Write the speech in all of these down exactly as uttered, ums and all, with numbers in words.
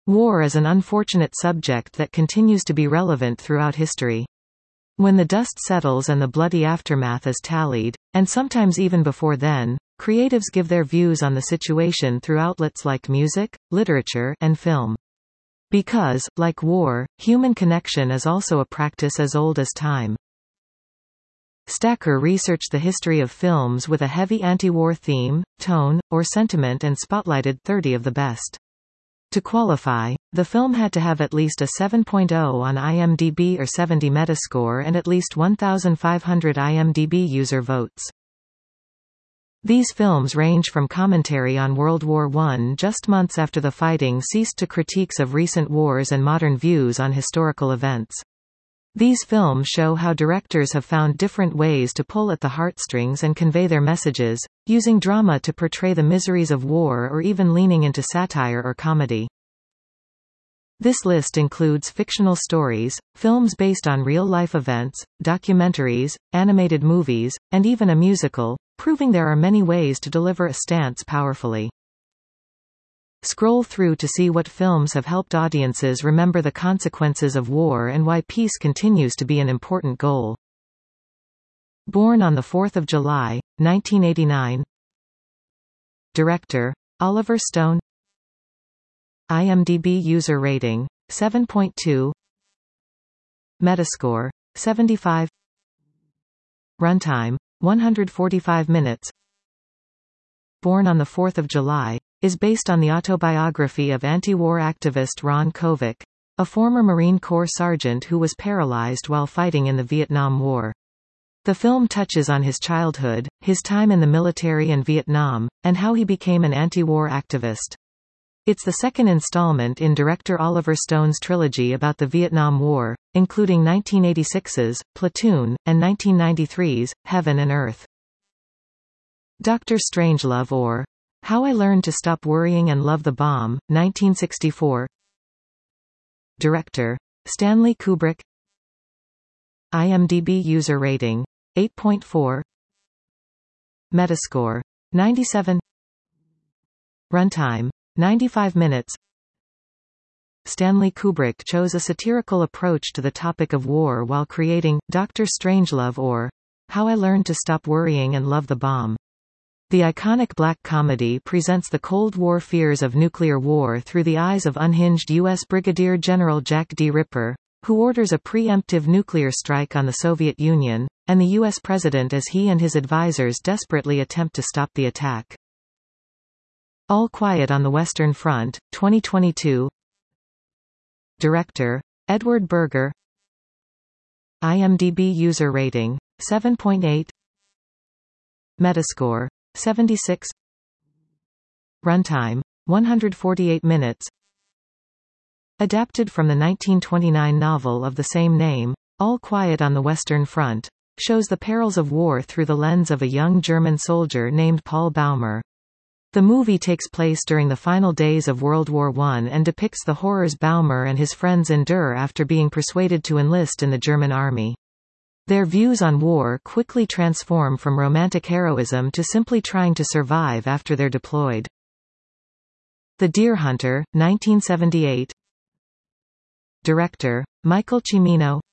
War is an unfortunate subject that continues to be relevant throughout history. When the dust settles and the bloody aftermath is tallied, and sometimes even before then, creatives give their views on the situation through outlets like music, literature, and film. Because, like war, human connection is also a practice as old as time. Stacker researched the history of films with a heavy anti-war theme, tone, or sentiment and spotlighted thirty of the best. To qualify, the film had to have at least a seven point oh on IMDb or seventy Metascore and at least one thousand five hundred IMDb user votes. These films range from commentary on World War One just months after the fighting ceased to critiques of recent wars and modern views on historical events. These films show how directors have found different ways to pull at the heartstrings and convey their messages, using drama to portray the miseries of war or even leaning into satire or comedy. This list includes fictional stories, films based on real-life events, documentaries, animated movies, and even a musical, proving there are many ways to deliver a stance powerfully. Scroll through to see what films have helped audiences remember the consequences of war and why peace continues to be an important goal. Born on the fourth of July, nineteen eighty-nine. Director, Oliver Stone. IMDb user rating, seven point two. Metascore, seventy-five. Runtime, one hundred forty-five minutes. Born on the fourth of July, is based on the autobiography of anti-war activist Ron Kovic, a former Marine Corps sergeant who was paralyzed while fighting in the Vietnam War. The film touches on his childhood, his time in the military and Vietnam, and how he became an anti-war activist. It's the second installment in director Oliver Stone's trilogy about the Vietnam War, including nineteen eighty-six's Platoon, and nineteen ninety-three's Heaven and Earth. Doctor Strangelove or How I Learned to Stop Worrying and Love the Bomb, nineteen sixty-four. Director, Stanley Kubrick. IMDb user rating, eight point four. Metascore, ninety-seven. Runtime, ninety-five minutes. Stanley Kubrick chose a satirical approach to the topic of war while creating Doctor Strangelove or How I Learned to Stop Worrying and Love the Bomb. The iconic black comedy presents the Cold War fears of nuclear war through the eyes of unhinged U S Brigadier General Jack D. Ripper, who orders a preemptive nuclear strike on the Soviet Union, and the U S president as he and his advisors desperately attempt to stop the attack. All Quiet on the Western Front, twenty twenty-two. Director, Edward Berger. IMDb user rating, seven point eight. Metascore, seventy-six. Runtime, one hundred forty-eight minutes. Adapted from the nineteen twenty-nine novel of the same name, All Quiet on the Western Front, shows the perils of war through the lens of a young German soldier named Paul Baumer. The movie takes place during the final days of World War One and depicts the horrors Baumer and his friends endure after being persuaded to enlist in the German army. Their views on war quickly transform from romantic heroism to simply trying to survive after they're deployed. The Deer Hunter, nineteen seventy-eight. Director, Michael Cimino.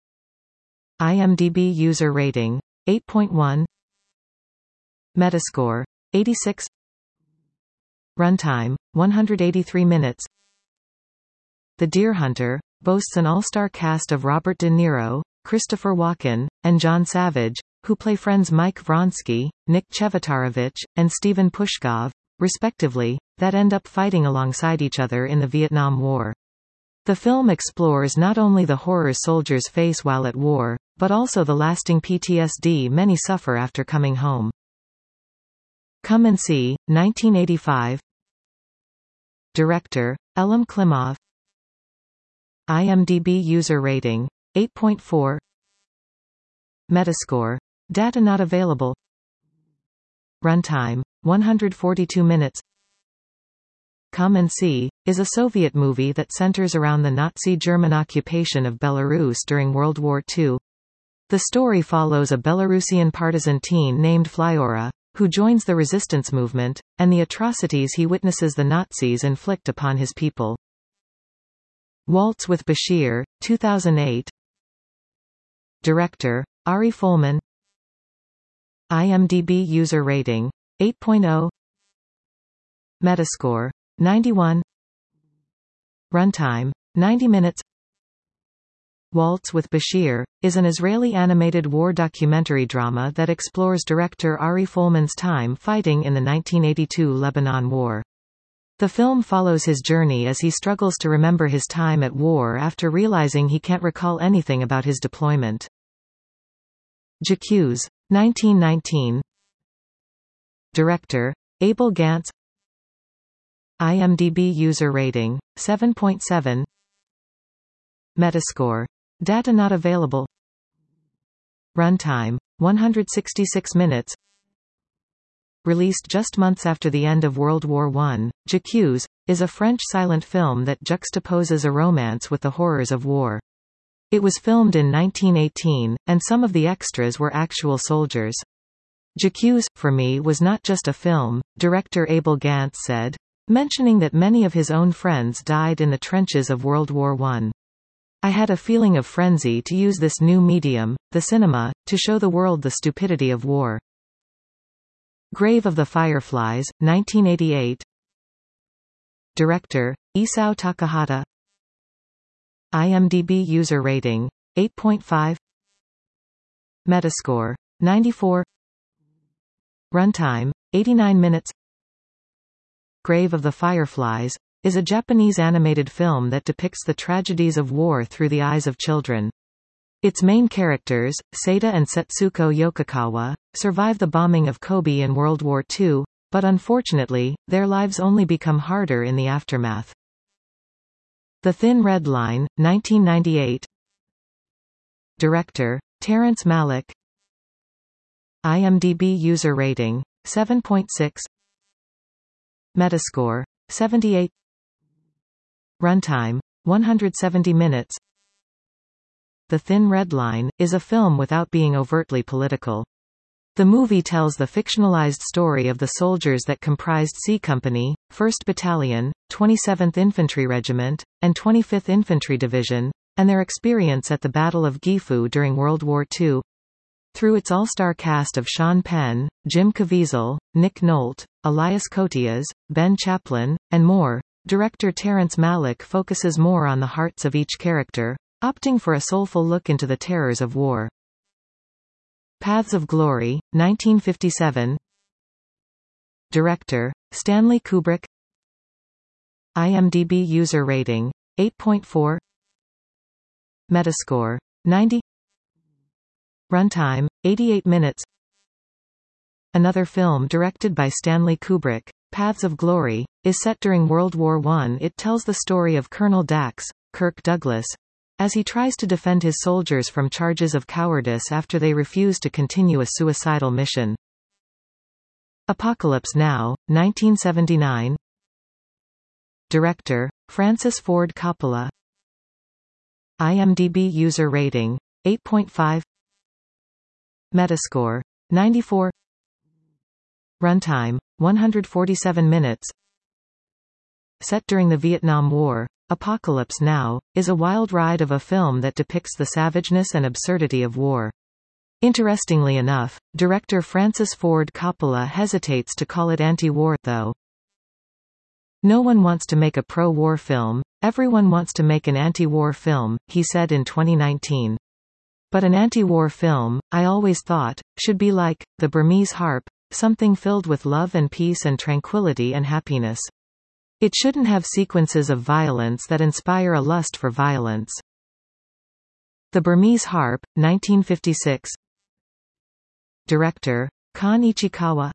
IMDb user rating, eight point one. Metascore, eighty-six. Runtime, one hundred eighty-three minutes. The Deer Hunter boasts an all-star cast of Robert De Niro, Christopher Walken, and John Savage, who play friends Mike Vronsky, Nick Chevatarovich, and Steven Pushkov, respectively, that end up fighting alongside each other in the Vietnam War. The film explores not only the horrors soldiers face while at war, but also the lasting P T S D many suffer after coming home. Come and See, nineteen eighty-five. Director, Elim Klimov. IMDb user rating, eight point four. Metascore. Data not available. Runtime, one hundred forty-two minutes. Come and See is a Soviet movie that centers around the Nazi German occupation of Belarus during World War Two. The story follows a Belarusian partisan teen named Flyora, who joins the resistance movement, and the atrocities he witnesses the Nazis inflict upon his people. Waltz with Bashir, two thousand eight. Director, Ari Folman. IMDb user rating, eight point oh. Metascore, ninety-one. Runtime, ninety minutes. Waltz with Bashir is an Israeli animated war documentary drama that explores director Ari Folman's time fighting in the nineteen eighty-two Lebanon War. The film follows his journey as he struggles to remember his time at war after realizing he can't recall anything about his deployment. J'accuse, nineteen nineteen. Director, Abel Gance. IMDb user rating, seven point seven. Metascore. Data not available. Runtime, one hundred sixty-six minutes. Released just months after the end of World War One, J'accuse is a French silent film that juxtaposes a romance with the horrors of war. It was filmed in nineteen eighteen, and some of the extras were actual soldiers. J'accuse, for me, was not just a film, director Abel Gance said, mentioning that many of his own friends died in the trenches of World War One. I had a feeling of frenzy to use this new medium, the cinema, to show the world the stupidity of war. Grave of the Fireflies, nineteen eighty-eight. Director, Isao Takahata. IMDb user rating, eight point five. Metascore, ninety-four. Runtime, eighty-nine minutes. Grave of the Fireflies is a Japanese animated film that depicts the tragedies of war through the eyes of children. Its main characters, Seita and Setsuko Yokokawa, survive the bombing of Kobe in World War Two, but unfortunately, their lives only become harder in the aftermath. The Thin Red Line, nineteen ninety-eight. Director, Terrence Malick. IMDb user rating, seven point six. Metascore, seventy-eight. Runtime, one hundred seventy minutes. The Thin Red Line is a film without being overtly political. The movie tells the fictionalized story of the soldiers that comprised C Company, first Battalion, twenty-seventh Infantry Regiment, and twenty-fifth Infantry Division, and their experience at the Battle of Gifu during World War Two. Through its all-star cast of Sean Penn, Jim Caviezel, Nick Nolte, Elias Koteas, Ben Chaplin, and more, director Terrence Malick focuses more on the hearts of each character, opting for a soulful look into the terrors of war. Paths of Glory, nineteen fifty-seven. Director, Stanley Kubrick. IMDb user rating, eight point four. Metascore, ninety. Runtime, eighty-eight minutes. Another film directed by Stanley Kubrick, Paths of Glory, is set during World War One. It tells the story of Colonel Dax, Kirk Douglas, as he tries to defend his soldiers from charges of cowardice after they refuse to continue a suicidal mission. Apocalypse Now, nineteen seventy-nine. Director, Francis Ford Coppola. IMDb user rating, eight point five. Metascore, ninety-four. Runtime, one hundred forty-seven minutes. Set during the Vietnam War, Apocalypse Now is a wild ride of a film that depicts the savageness and absurdity of war. Interestingly enough, director Francis Ford Coppola hesitates to call it anti-war, though. No one wants to make a pro-war film, everyone wants to make an anti-war film, he said in twenty nineteen. But an anti-war film, I always thought, should be like The Burmese Harp, something filled with love and peace and tranquility and happiness. It shouldn't have sequences of violence that inspire a lust for violence. The Burmese Harp, nineteen fifty-six. Director, Kon Ichikawa.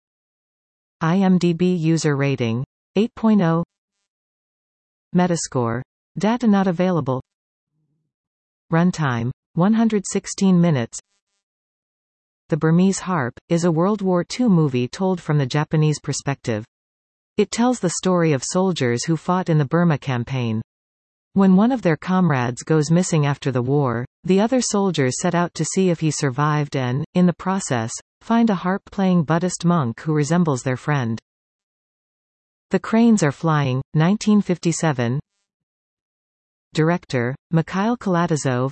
IMDb user rating, eight point oh. Metascore. Data not available. Runtime, one hundred sixteen minutes. The Burmese Harp is a World War Two movie told from the Japanese perspective. It tells the story of soldiers who fought in the Burma campaign. When one of their comrades goes missing after the war, the other soldiers set out to see if he survived and, in the process, find a harp-playing Buddhist monk who resembles their friend. The Cranes Are Flying, nineteen fifty-seven. Director, Mikhail Kalatozov.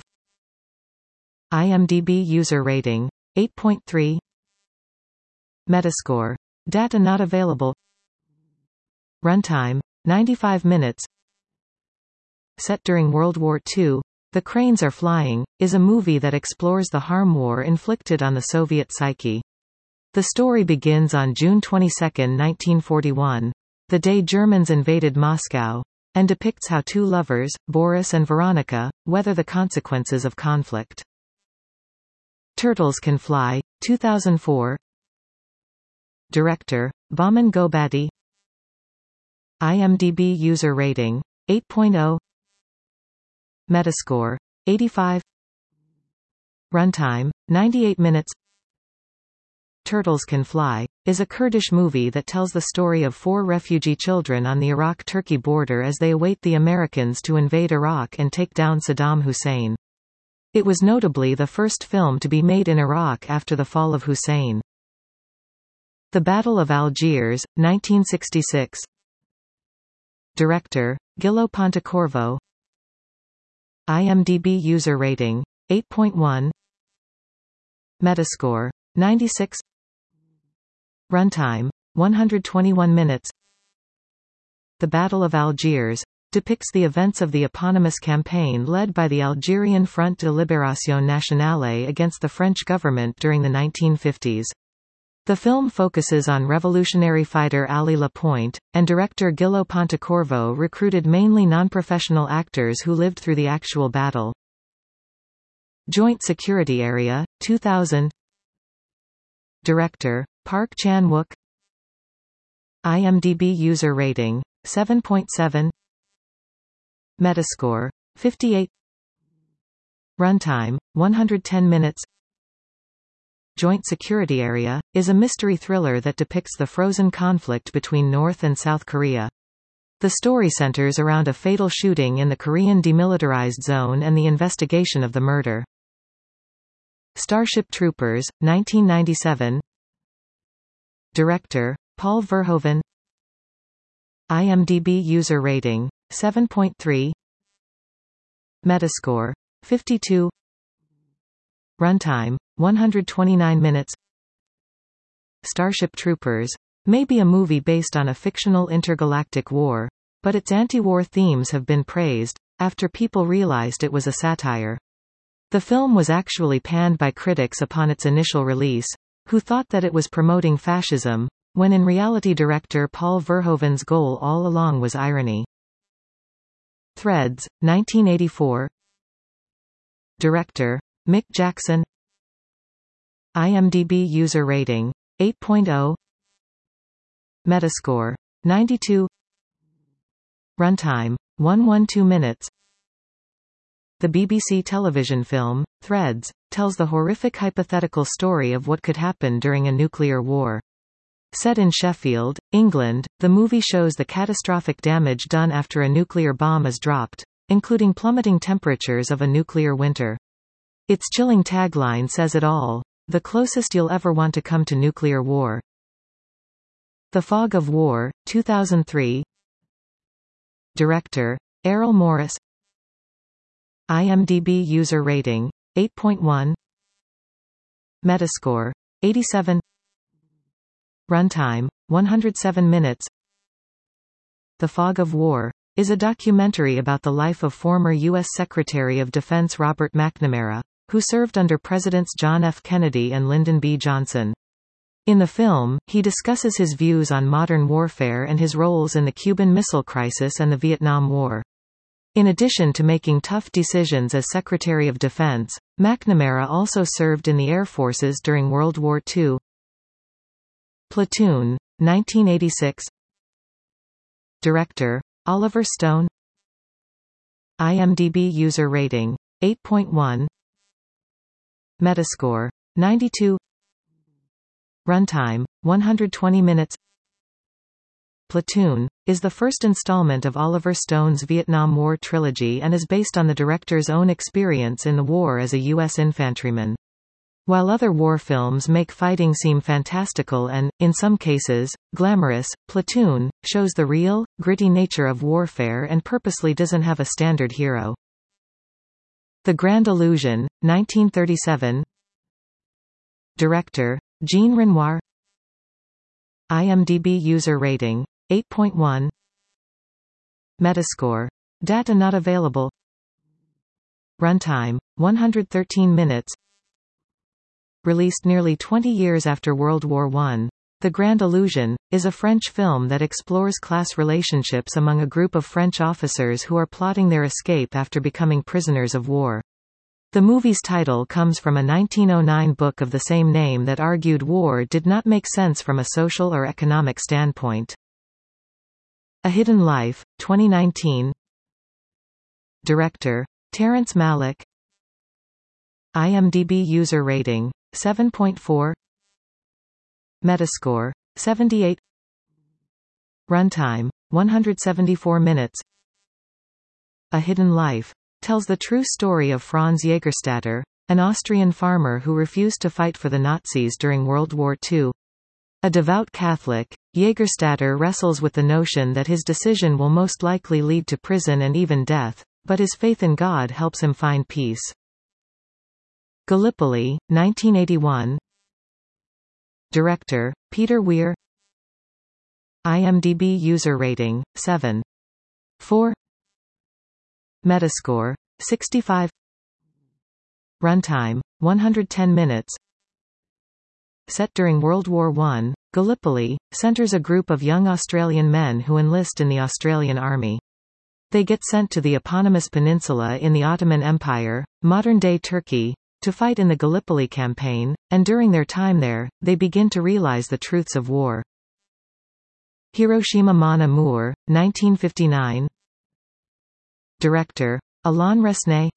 IMDb user rating, eight point three. Metascore. Data not available. Runtime, ninety-five minutes. Set during World War Two, The Cranes Are Flying, is a movie that explores the harm war inflicted on the Soviet psyche. The story begins on June twenty-second, nineteen forty-one, the day Germans invaded Moscow, and depicts how two lovers, Boris and Veronica, weather the consequences of conflict. Turtles Can Fly, two thousand four. Director, Bauman Gobati. IMDb user rating, eight point oh. Metascore, eighty-five. Runtime, ninety-eight minutes. Turtles Can Fly is a Kurdish movie that tells the story of four refugee children on the Iraq-Turkey border as they await the Americans to invade Iraq and take down Saddam Hussein. It was notably the first film to be made in Iraq after the fall of Hussein. The Battle of Algiers, nineteen sixty-six. Director, Gillo Pontecorvo. IMDb user rating, eight point one. Metascore, ninety-six. Runtime, one hundred twenty-one minutes. The Battle of Algiers depicts the events of the eponymous campaign led by the Algerian Front de Libération Nationale against the French government during the nineteen fifties. The film focuses on revolutionary fighter Ali Lapointe, and director Gillo Pontecorvo recruited mainly non-professional actors who lived through the actual battle. Joint Security Area, two thousand. Director, Park Chan-wook. IMDb user rating, seven point seven. Metascore, fifty-eight. Runtime, one hundred ten minutes. Joint Security Area is a mystery thriller that depicts the frozen conflict between North and South Korea. The story centers around a fatal shooting in the Korean Demilitarized Zone and the investigation of the murder. Starship Troopers, nineteen ninety-seven. Director, Paul Verhoeven. IMDb user rating, seven point three. Metascore, fifty-two. Runtime, one hundred twenty-nine minutes. Starship Troopers may be a movie based on a fictional intergalactic war, but its anti-war themes have been praised, after people realized it was a satire. The film was actually panned by critics upon its initial release, who thought that it was promoting fascism, when in reality director Paul Verhoeven's goal all along was irony. Threads, nineteen eighty-four. Director, Mick Jackson. IMDb user rating, eight point oh. Metascore, ninety-two. Runtime, one hundred twelve minutes. The B B C television film, Threads, tells the horrific hypothetical story of what could happen during a nuclear war. Set in Sheffield, England, the movie shows the catastrophic damage done after a nuclear bomb is dropped, including plummeting temperatures of a nuclear winter. Its chilling tagline says it all: the closest you'll ever want to come to nuclear war. The Fog of War, two thousand three. Director, Errol Morris. IMDb user rating, eight point one. Metascore, eighty-seven. Runtime, one hundred seven minutes. The Fog of War is a documentary about the life of former U S Secretary of Defense Robert McNamara, who served under Presidents John F. Kennedy and Lyndon B. Johnson. In the film, he discusses his views on modern warfare and his roles in the Cuban Missile Crisis and the Vietnam War. In addition to making tough decisions as Secretary of Defense, McNamara also served in the Air Forces during World War Two. Platoon, nineteen eighty-six. Director, Oliver Stone. IMDb user rating, eight point one. Metascore, ninety-two. Runtime, one hundred twenty minutes. Platoon is the first installment of Oliver Stone's Vietnam War trilogy and is based on the director's own experience in the war as a U S infantryman. While other war films make fighting seem fantastical and, in some cases, glamorous, Platoon shows the real, gritty nature of warfare and purposely doesn't have a standard hero. The Grand Illusion, nineteen thirty-seven. Director, Jean Renoir. IMDb user rating, eight point one. Metascore. Data not available. Runtime, one hundred thirteen minutes. Released nearly twenty years after World War One, The Grand Illusion is a French film that explores class relationships among a group of French officers who are plotting their escape after becoming prisoners of war. The movie's title comes from a nineteen oh nine book of the same name that argued war did not make sense from a social or economic standpoint. A Hidden Life, twenty nineteen. Director, Terrence Malick. IMDb user rating, seven point four. Metascore, seventy-eight. Runtime, one hundred seventy-four minutes. A Hidden Life tells the true story of Franz Jägerstätter, an Austrian farmer who refused to fight for the Nazis during World War Two. A devout Catholic, Jägerstätter wrestles with the notion that his decision will most likely lead to prison and even death, but his faith in God helps him find peace. Gallipoli, nineteen eighty-one. Director, Peter Weir. IMDb user rating, seven point four. Metascore, sixty-five. Runtime, one hundred ten minutes. Set during World War One, Gallipoli centers a group of young Australian men who enlist in the Australian Army. They get sent to the eponymous peninsula in the Ottoman Empire, modern-day Turkey, to fight in the Gallipoli campaign, and during their time there, they begin to realize the truths of war. Hiroshima Mon Amour, nineteen fifty-nine. Director, Alain Resnais.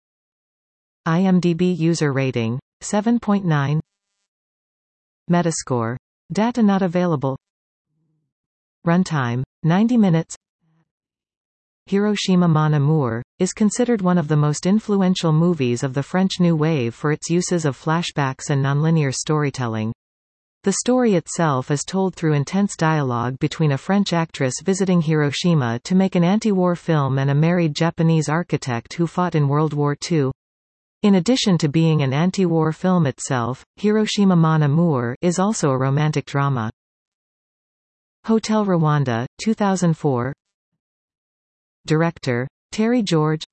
IMDb user rating, seven point nine. Metascore. Data not available. Runtime, ninety minutes. Hiroshima Mon Amour is considered one of the most influential movies of the French New Wave for its uses of flashbacks and nonlinear storytelling. The story itself is told through intense dialogue between a French actress visiting Hiroshima to make an anti-war film and a married Japanese architect who fought in World War Two. In addition to being an anti-war film itself, Hiroshima Mon Amour is also a romantic drama. Hotel Rwanda, two thousand four. Director, Terry George.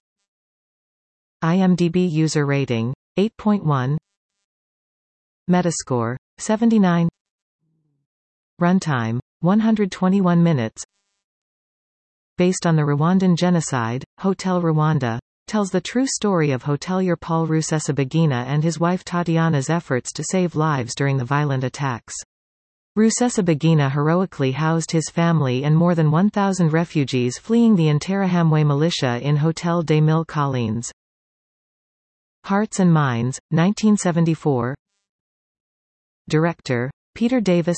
IMDb user rating, eight point one. Metascore, seventy-nine. Runtime, one hundred twenty-one minutes. Based on the Rwandan genocide, Hotel Rwanda tells the true story of hotelier Paul Rusesabagina and his wife Tatiana's efforts to save lives during the violent attacks. Rusesabagina heroically housed his family and more than one thousand refugees fleeing the Interahamwe militia in Hotel des Mille Collines. Hearts and Minds, nineteen seventy-four. Director, Peter Davis.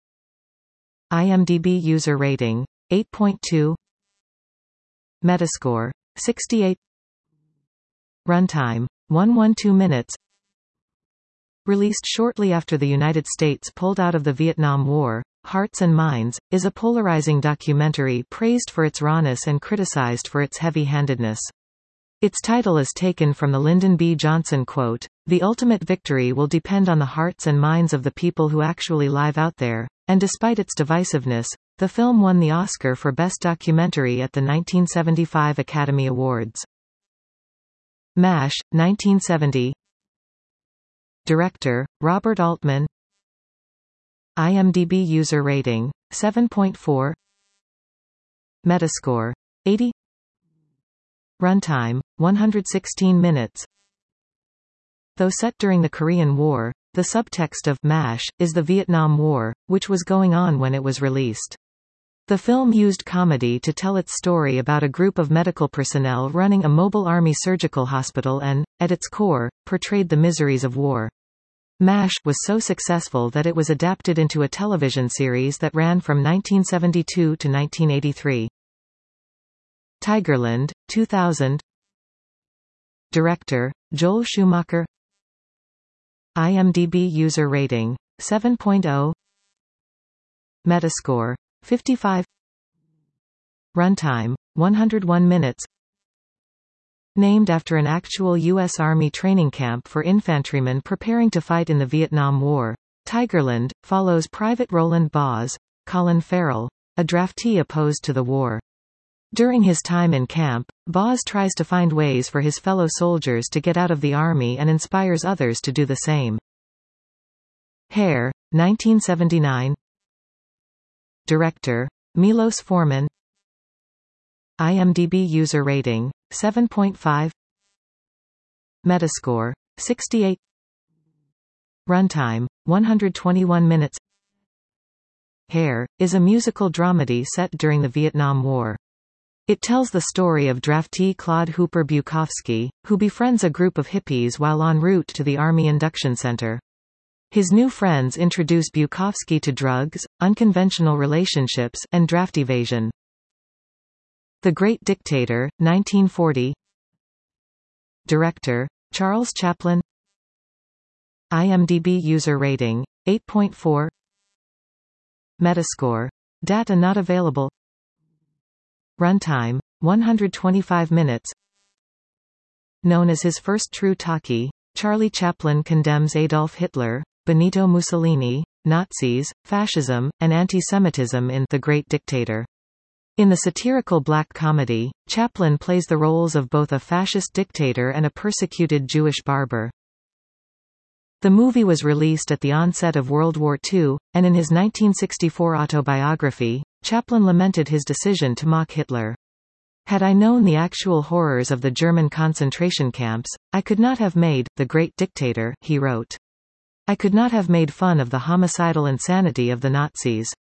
IMDb user rating, eight point two. Metascore, sixty-eight. Runtime, one hundred twelve minutes. Released shortly after the United States pulled out of the Vietnam War, Hearts and Minds is a polarizing documentary praised for its rawness and criticized for its heavy-handedness. Its title is taken from the Lyndon B. Johnson quote, "The ultimate victory will depend on the hearts and minds of the people who actually live out there," and despite its divisiveness, the film won the Oscar for Best Documentary at the nineteen seventy-five Academy Awards. MASH, nineteen seventy. Director, Robert Altman. IMDb user rating, seven point four. Metascore, eighty. Runtime, one hundred sixteen minutes. Though set during the Korean War, the subtext of MASH is the Vietnam War, which was going on when it was released. The film used comedy to tell its story about a group of medical personnel running a mobile army surgical hospital and, at its core, portrayed the miseries of war. MASH was so successful that it was adapted into a television series that ran from nineteen seventy-two to nineteen eighty-three. Tigerland, two thousand. Director, Joel Schumacher. IMDb user rating seven point zero, Metascore fifty-five, runtime one hundred one minutes. Named after an actual U S Army training camp for infantrymen preparing to fight in the Vietnam War, Tigerland follows Private Roland Boz, Colin Farrell, a draftee opposed to the war. During his time in camp, Boz tries to find ways for his fellow soldiers to get out of the army and inspires others to do the same. Hair, nineteen seventy-nine. Director, Milos Forman. IMDb user rating seven point five, Metascore sixty-eight, runtime one hundred twenty-one minutes. Hair is a musical dramedy set during the Vietnam War. It tells the story of draftee Claude Hooper Bukowski, who befriends a group of hippies while en route to the Army Induction Center. His new friends introduce Bukowski to drugs, unconventional relationships, and draft evasion. The Great Dictator, nineteen forty. Director, Charles Chaplin. IMDb user rating eight point four. Metascore. Data not available. Runtime one hundred twenty-five minutes. Known as his first true talkie, Charlie Chaplin condemns Adolf Hitler, Benito Mussolini, Nazis, fascism, and anti-Semitism in The Great Dictator. In the satirical black comedy, Chaplin plays the roles of both a fascist dictator and a persecuted Jewish barber. The movie was released at the onset of World War Two, and in his nineteen sixty-four autobiography, Chaplin lamented his decision to mock Hitler. "Had I known the actual horrors of the German concentration camps, I could not have made The Great Dictator," he wrote. "I could not have made fun of the homicidal insanity of the Nazis.